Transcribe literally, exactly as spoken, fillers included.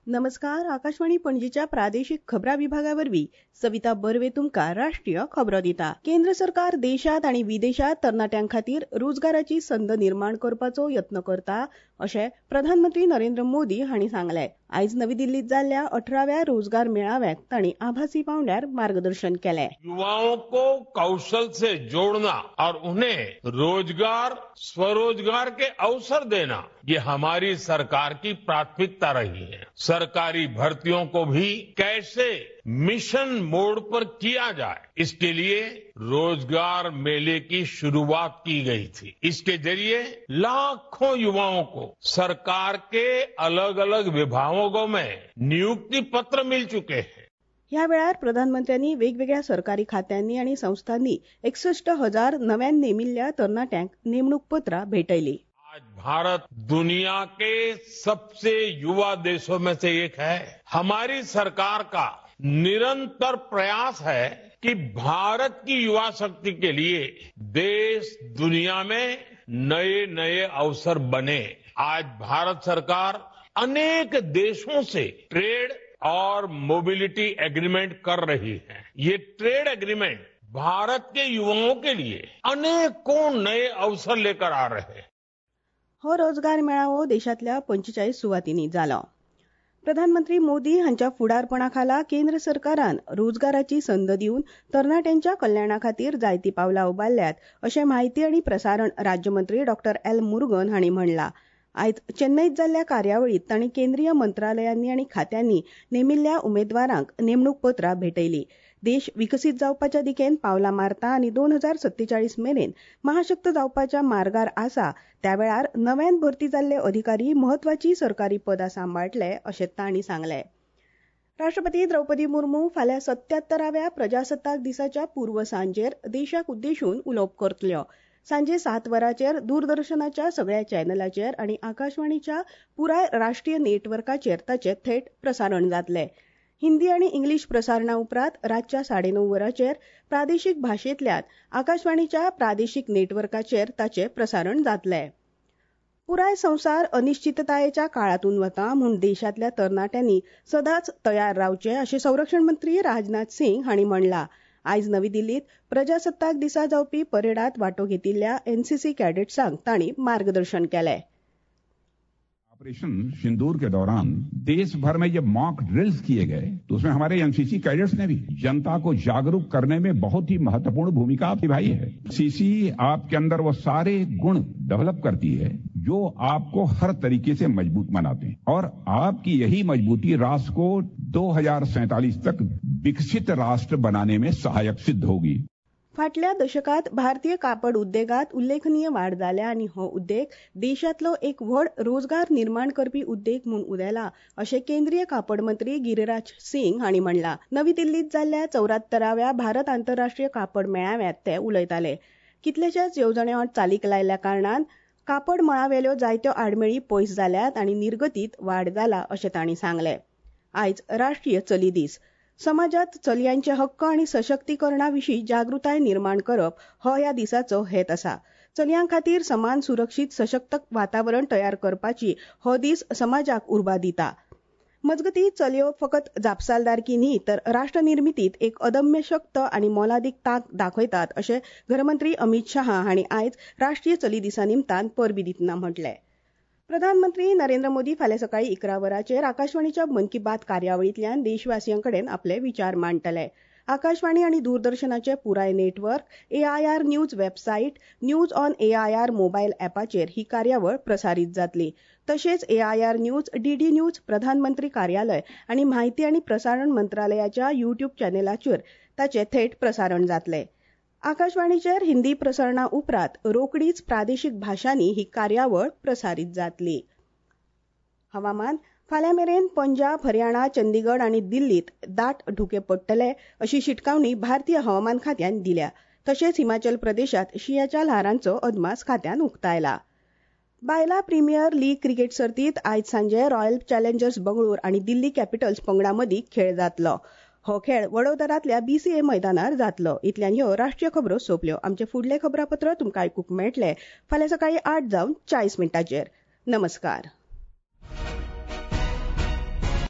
नमस्कार. आकाशवाणी पणजीच्या प्रादेशिक खबरां विभागावरवीं सविता बर्वे तुमकां राष्ट्रीय खबरो दिता. केंद्र सरकार देशांत आनी विदेशांत तरणाट्यां खातीर रोजगाराची संद निर्माण करपाचो यत्न करता अशें प्रधानमंत्री नरेंद्र मोदी हांणी सांगलें. आयज नवी दिल्लींत जाल्ल्या अठराव्या रोजगार मेळाव्याक तांणी आभासी पांवड्यार मार्गदर्शन केलें. युवाओं को कौशल से जोड़ना और उन्हें रोजगार स्वरोजगार के अवसर देना ये हमारी सरकार की प्राथमिकता रही है. सरकारी भर्तियों को भी कैसे मिशन मोड पर किया जाए, इसके लिए रोजगार मेले की शुरुआत की गई थी. इसके जरिए लाखों युवाओं को सरकार के अलग अलग विभागों में नियुक्ती पत्र मिल चुके हैं. ह्या वेळार प्रधानमंत्र्यांनी वेगवेगळ्या सरकारी खात्यांनी आनी संस्थांनी एकसष्ट हजार नव्यान नेमिल्ल्या तरणाट्यांक नेमणूक पत्रां भेटयली. आज भारत दुनिया के सबसे युवा देशों में से एक है. हमारी सरकार का निरंतर प्रयास है कि भारत की युवा शक्ति के लिए देश दुनिया में नए नए अवसर बने. आज भारत सरकार अनेक देशों से ट्रेड और मोबिलिटी एग्रीमेंट कर रही है. ये ट्रेड एग्रीमेंट भारत के युवाओं के लिए अनेकों नए अवसर लेकर आ रहे हैं. हो रोजगार मेळावो देशांतल्या पंचेचाळीस सुवातींनी जालो. प्रधानमंत्री मोदी हांच्या फुडारपणाखाला केंद्र सरकारान रोजगाराची संद दिवन तरणाट्यांच्या कल्याणा खातीर जायती पावलां उबारल्यात अशें माहिती आनी प्रसारण राज्यमंत्री डॉ एल मुरुगन हांणी म्हणलां. आयज चेन्नईत जाल्ल्या कार्यावळींत तांणी केंद्रीय मंत्रालयांनी आनी खात्यांनी नेमिल्ल्या उमेदवारांक नेमणूक पत्रां भेटयली. देश विकसीत जावपाच्या दिकेन पावलां मारता आनी दोन हजार सत्तेचाळीस मेरेन महाशक्त जावपाच्या मार्गार आसा त्या वेळार नव्यान भरती जाल्ले अधिकारी म्हत्वाची सरकारी पदां सांबाळटले अशें तांणी सांगलें. राष्ट्रपती द्रौपदी मुर्मू फाल्यां सत्यात्तराव्या प्रजासत्ताक दिसाच्या पूर्व सांजेर देशाक उद्देशून उलोवप करतल्यो. सांजे सात वरांचेर दूरदर्शनाच्या सगळ्या चॅनलाचेर आनी आकाशवाणीच्या पुराय राष्ट्रीय नेटवर्काचेर ताचें थेट प्रसारण जातलें. हिंदी आनी इंग्लीश प्रसारणा उपरांत रातच्या साडेणव वरांचेर प्रादेशीक भाशेंतल्यान आकाशवाणीच्या प्रादेशीक नेटवर्काचेर ताचें प्रसारण जातलें. पुराय संवसार अनिश्चिततायेच्या काळांतून वता म्हूण देशांतल्या तरणाट्यांनी सदांच तयार रावचें अशें संरक्षण मंत्री राजनाथ सिंग हांणी म्हणलां. आयज नवी दिल्लींत प्रजासत्ताक दिसा जावपी परेडांत वांटो घेतिल्ल्या एनसीसी कॅडेट्सांक तांणी मार्गदर्शन केलें. ऑपरेशन सिंदूर के दौरान देश भर में ये मॉक ड्रिल्स किए गए तो उसमें हमारे एनसीसी कैडेट्स ने भी जनता को जागरूक करने में बहुत ही महत्वपूर्ण भूमिका निभाई है. सीसी आपके अंदर वो सारे गुण डेवलप करती है जो आपको हर तरीके से मजबूत बनाते हैं और आपकी यही मजबूती राष्ट्र को दो हजार सैंतालीस तक विकसित राष्ट्र बनाने में सहायक सिद्ध होगी. फाटल्या दशकात भारतीय कापड उद्देगात उल्लेखनीय वाड जाल्या आनी हो उद्देग देशांतलो एक व्हड रोजगार निर्माण करपी उद्देग म्हूण उदेला अशें केंद्रीय कापड मंत्री गिरिराज सिंग हांणी म्हणलां. नवी दिल्लींत जाल्ल्या चौऱ्यात्तराव्या भारत आंतरराष्ट्रीय कापड मेळाव्यांत ते उलयताले. कितलेशेच येवजण्यो चालीक लायिल्ल्या कारणान कापड मळावेल्यो जायत्यो आडमेळी पयस जाल्यात आनी निर्गतीत वाड जाला अशें तांणी सांगलें. आयज राष्ट्रीय चली दीस. समाजात चलयांचे हक्क आनी सशक्तीकरणा विशीं जागृताय निर्माण करप हो ह्या दिसाचो हेत आसा. चलयां खातीर समान सुरक्षीत सशक्त वातावरण तयार करपाची हो दीस समाजाक उर्बा दिता. मजगतीं चलयो फकत जापसालदारकी न्ही तर राष्ट्र निर्मितीत एक अदम्य शक्त आनी मोलादीक तांक दाखयतात अशें गृहमंत्री अमित शाह हांणी आयज राष्ट्रीय चली दिसा निमतान परबीं दितना म्हटलें. प्रधानमंत्री नरेंद्र मोदी फाल्यां सकाळीं इकरा वरांचेर आकाशवाणीच्या मन की बात कार्यावळींतल्यान देशवासियां कडेन आपले विचार मांडटले. आकाशवाणी आनी दूरदर्शनाचे पुराय network, AIR news website, news on AIR mobile ॲपाचेर ही कार्यावळ प्रसारीत जातली. तशेंच एआयआर न्यूज, डीडी न्यूज, प्रधानमंत्री कार्यालय आनी म्हायती आनी प्रसारण मंत्रालयाच्या युट्यूब चॅनलाचेर ताचें थेट प्रसारण जातलें. आकाशवाणीचेर हिंदी प्रसारणा उपरांत रोखडीच प्रादेशीक भाशांनी ही कार्यावळ प्रसारीत जातली. हवामान. फाल्यां मेरेन पंजाब, हरियाणा, चंदीगड आनी दिल्लीत दाट धुके पडटले अशी शिटकावणी भारतीय हवामान खात्यान दिल्या. तशेंच हिमाचल प्रदेशात शिंयाच्या ल्हारांचो अदमास खात्यान उक्तायला. बायला प्रिमियर लीग क्रिकेट सर्तीत आयज सांजे रॉयल चॅलेंजर्स बंगळूर आनी दिल्ली कॅपिटल्स पंगडा मदीं खेळ जातलो. हो खेळ वडोदरांतल्या बीसीए मैदानार जातलो. इतल्यान ह्यो राष्ट्रीय खबरो सोंपल्यो. आमचे फुडले खबरापत्र तुमकां आयकूंक मेळटले फाल्यां सकाळीं आठ जावन चाळीस मिनटांचेर. नमस्कार.